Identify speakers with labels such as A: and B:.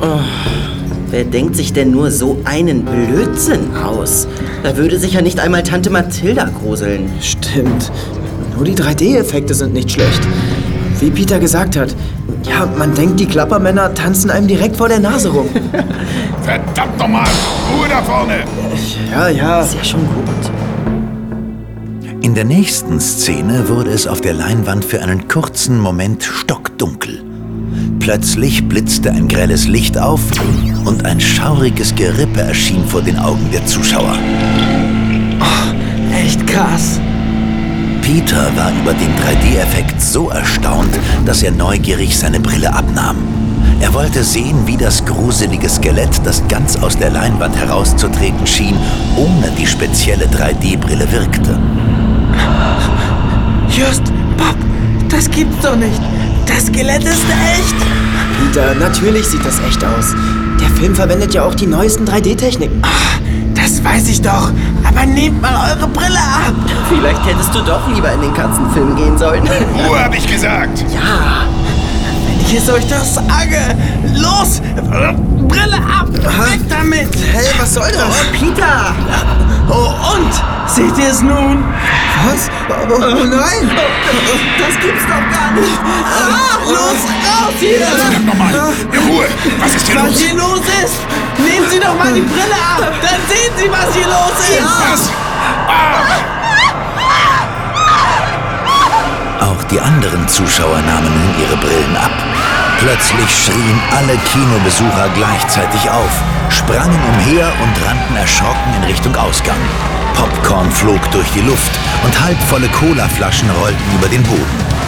A: Wer denkt sich denn nur so einen Blödsinn aus? Da würde sich ja nicht einmal Tante Mathilda gruseln.
B: Stimmt. Nur die 3D-Effekte sind nicht schlecht. Wie Peter gesagt hat, ja, man denkt, die Klappermänner tanzen einem direkt vor der Nase rum.
C: Verdammt nochmal! Ruhe da vorne!
B: Ja.
A: Ist ja schon gut.
D: In der nächsten Szene wurde es auf der Leinwand für einen kurzen Moment stockdunkel. Plötzlich blitzte ein grelles Licht auf und ein schauriges Gerippe erschien vor den Augen der Zuschauer.
B: Echt krass.
D: Peter war über den 3D-Effekt so erstaunt, dass er neugierig seine Brille abnahm. Er wollte sehen, wie das gruselige Skelett, das ganz aus der Leinwand herauszutreten schien, ohne die spezielle 3D-Brille wirkte.
E: Just, Bob, das gibt's doch nicht. Das Skelett ist echt.
B: Peter, natürlich sieht das echt aus. Der Film verwendet ja auch die neuesten 3D-Techniken.
E: Das weiß ich doch. Aber nehmt mal eure Brille ab.
A: Vielleicht hättest du doch lieber in den Katzenfilm gehen sollen.
C: Ruhe, hab ich gesagt!
A: Ja.
E: Wenn ich es euch doch sage. Los, Brille ab. Weg damit.
B: Hey, was soll das?
A: Oh, Peter!
E: Oh, und? Seht ihr es nun?
B: Was? Oh nein!
A: Das gibt's doch gar nicht.
E: Los, raus hier.
C: Verdammt nochmal! Ruhe! Was ist hier
E: Was
C: los?
E: hier los ist? Nehmen Sie doch mal die Brille ab. Dann sehen Sie, was hier los ist.
C: Was?
D: Auch die anderen Zuschauer nahmen nun ihre Brillen ab. Plötzlich schrien alle Kinobesucher gleichzeitig auf, sprangen umher und rannten erschrocken in Richtung Ausgang. Popcorn flog durch die Luft und halbvolle Colaflaschen rollten über den Boden.